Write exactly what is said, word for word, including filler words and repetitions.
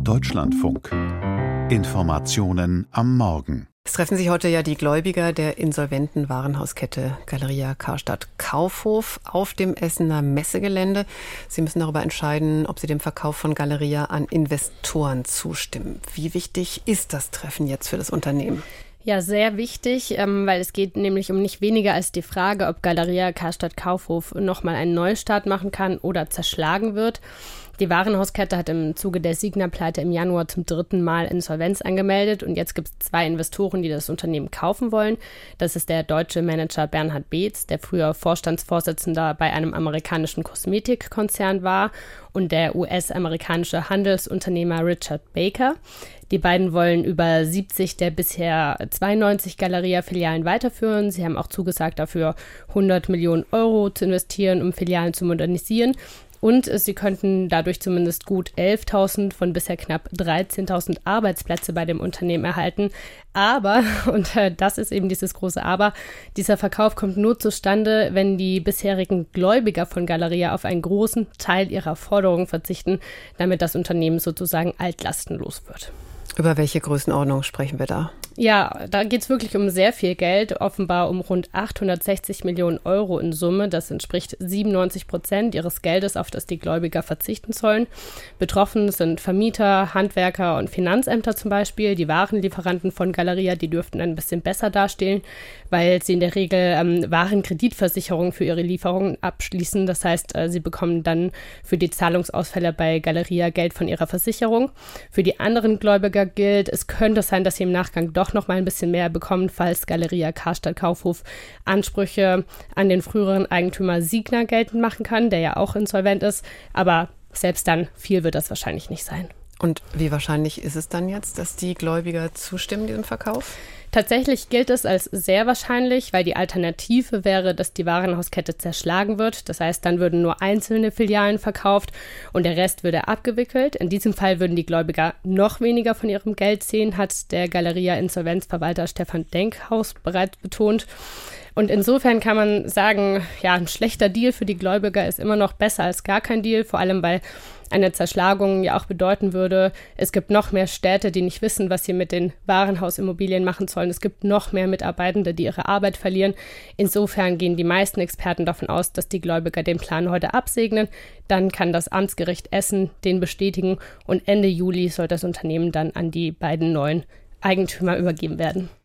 Deutschlandfunk. Informationen am Morgen. Es treffen sich heute ja die Gläubiger der insolventen Warenhauskette Galeria Karstadt Kaufhof auf dem Essener Messegelände. Sie müssen darüber entscheiden, ob sie dem Verkauf von Galeria an Investoren zustimmen. Wie wichtig ist das Treffen jetzt für das Unternehmen? Ja, sehr wichtig, ähm, weil es geht nämlich um nicht weniger als die Frage, ob Galeria Karstadt Kaufhof nochmal einen Neustart machen kann oder zerschlagen wird. Die Warenhauskette hat im Zuge der Signa-Pleite im Januar zum dritten Mal Insolvenz angemeldet und jetzt gibt es zwei Investoren, die das Unternehmen kaufen wollen. Das ist der deutsche Manager Bernhard Beetz, der früher Vorstandsvorsitzender bei einem amerikanischen Kosmetikkonzern war, und der U S-amerikanische Handelsunternehmer Richard Baker. Die beiden wollen über siebzig der bisher zweiundneunzig Galeria-Filialen weiterführen. Sie haben auch zugesagt, dafür hundert Millionen Euro zu investieren, um Filialen zu modernisieren. Und sie könnten dadurch zumindest gut elftausend von bisher knapp dreizehntausend Arbeitsplätze bei dem Unternehmen erhalten. Aber, und äh, das ist eben dieses große Aber, dieser Verkauf kommt nur zustande, wenn die bisherigen Gläubiger von Galeria auf einen großen Teil ihrer Forderungen verzichten, damit das Unternehmen sozusagen altlastenlos wird. Über welche Größenordnung sprechen wir da? Ja, da geht es wirklich um sehr viel Geld, offenbar um rund achthundertsechzig Millionen Euro in Summe. Das entspricht siebenundneunzig Prozent ihres Geldes, auf das die Gläubiger verzichten sollen. Betroffen sind Vermieter, Handwerker und Finanzämter zum Beispiel. Die Warenlieferanten von Galeria, die dürften ein bisschen besser dastehen, weil sie in der Regel ähm, Warenkreditversicherungen für ihre Lieferungen abschließen. Das heißt, äh, sie bekommen dann für die Zahlungsausfälle bei Galeria Geld von ihrer Versicherung. Für die anderen Gläubiger gilt, es könnte sein, dass sie im Nachgang doch noch mal ein bisschen mehr bekommen, falls Galeria Karstadt Kaufhof Ansprüche an den früheren Eigentümer Signa geltend machen kann, der ja auch insolvent ist. Aber selbst dann, viel wird das wahrscheinlich nicht sein. Und wie wahrscheinlich ist es dann jetzt, dass die Gläubiger zustimmen diesem Verkauf? Tatsächlich gilt es als sehr wahrscheinlich, weil die Alternative wäre, dass die Warenhauskette zerschlagen wird. Das heißt, dann würden nur einzelne Filialen verkauft und der Rest würde abgewickelt. In diesem Fall würden die Gläubiger noch weniger von ihrem Geld sehen, hat der Galeria-Insolvenzverwalter Stefan Denkhaus bereits betont. Und insofern kann man sagen, ja, ein schlechter Deal für die Gläubiger ist immer noch besser als gar kein Deal, vor allem weil eine Zerschlagung ja auch bedeuten würde, es gibt noch mehr Städte, die nicht wissen, was sie mit den Warenhausimmobilien machen sollen. Es gibt noch mehr Mitarbeitende, die ihre Arbeit verlieren. Insofern gehen die meisten Experten davon aus, dass die Gläubiger den Plan heute absegnen. Dann kann das Amtsgericht Essen den bestätigen und Ende Juli soll das Unternehmen dann an die beiden neuen Eigentümer übergeben werden.